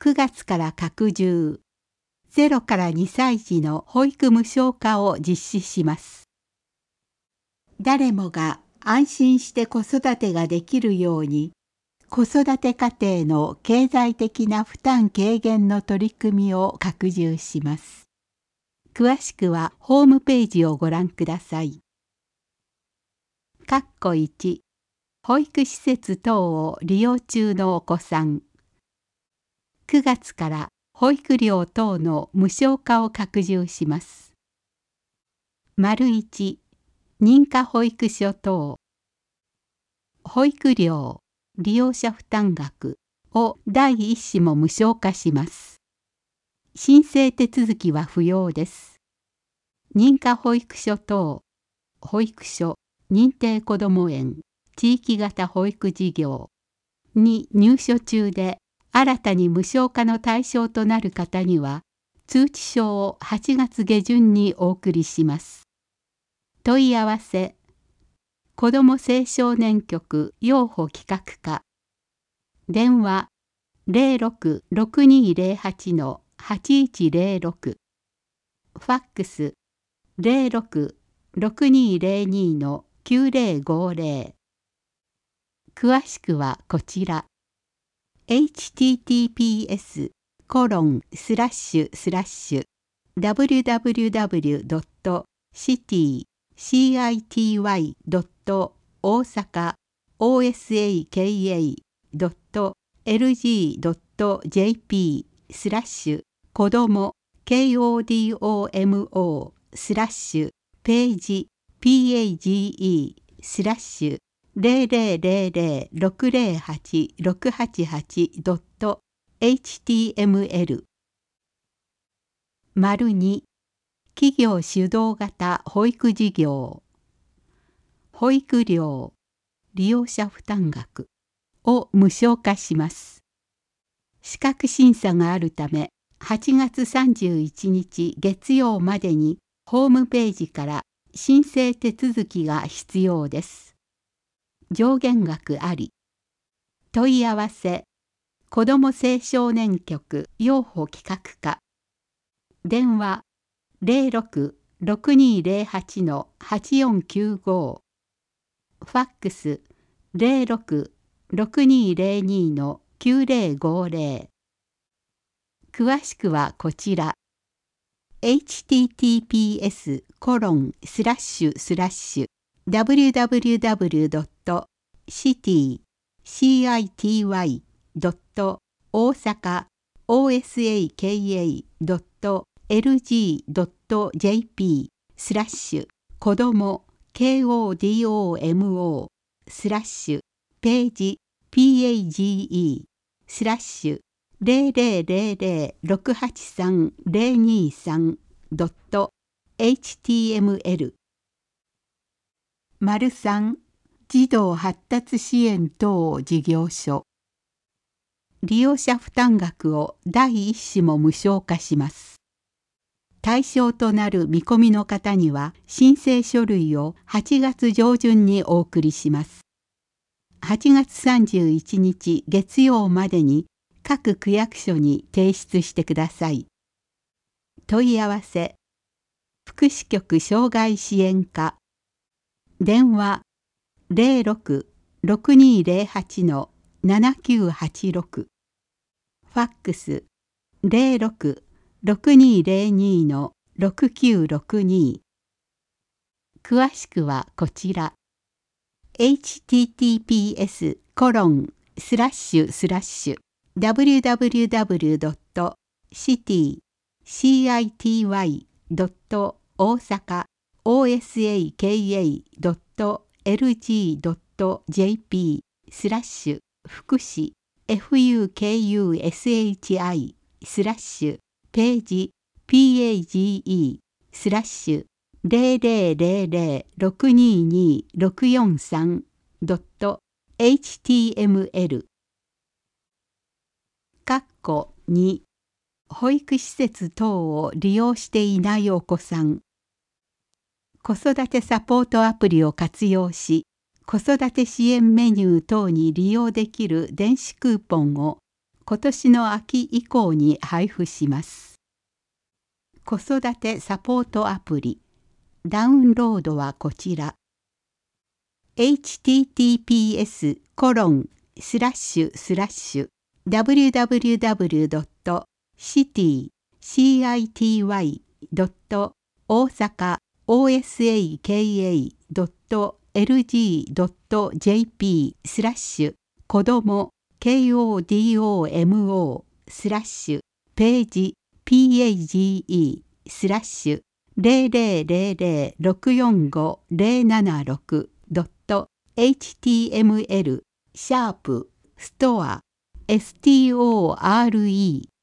9月から拡充、0から2歳児の保育無償化を実施します。誰もが安心して子育てができるように、子育て家庭の経済的な負担軽減の取り組みを拡充します。詳しくはホームページをご覧ください。1、保育施設等を利用中のお子さん。9月から保育料等の無償化を拡充します。1、認可保育所等。保育料、利用者負担額を第一子も無償化します。申請手続きは不要です。認可保育所等、保育所、認定こども園、地域型保育事業に入所中で新たに無償化の対象となる方には、通知書を8月下旬にお送りします。問い合わせ、子ども青少年局幼保企画課、電話06-6208-8106、ファックス06-6202-9050。詳しくはこちら。https://www.city-osaka-osaka-lg.jp/ 子ども kodomo/page/000-608-688.html。 2、企業主導型保育事業。保育料、利用者負担額を無償化します。資格審査があるため、8月31日月曜までにホームページから申請手続きが必要です。上限額あり。問い合わせ、子ども青少年局幼保企画課。電話06-6208-8495。ファックス06-6202-9050。詳しくはこちら。https://www.city-osaka-osaka-lg.jp/ 子ども kodomo/page/page/003-023.html。 3、児童発達支援等事業所。利用者負担額を第一子も無償化します。対象となる見込みの方には申請書類を8月上旬にお送りします。8月31日月曜までに各区役所に提出してください。問い合わせ、福祉局障害支援課。電話06-6208-7986。ファックス06-6202-6962。詳しくはこちら。https://www.city-osaka-osaka-lg.jp/ 福祉 fukushi-page/page/000-622-643.html。 2、保育施設等を利用していないお子さん。子育てサポートアプリを活用し、子育て支援メニュー等に利用できる電子クーポンを今年の秋以降に配布します。子育てサポートアプリ、ダウンロードはこちら。https://www.city.osaka.osaka.lg.jp/ 子ども kodomo/ページ page/00045076.html #store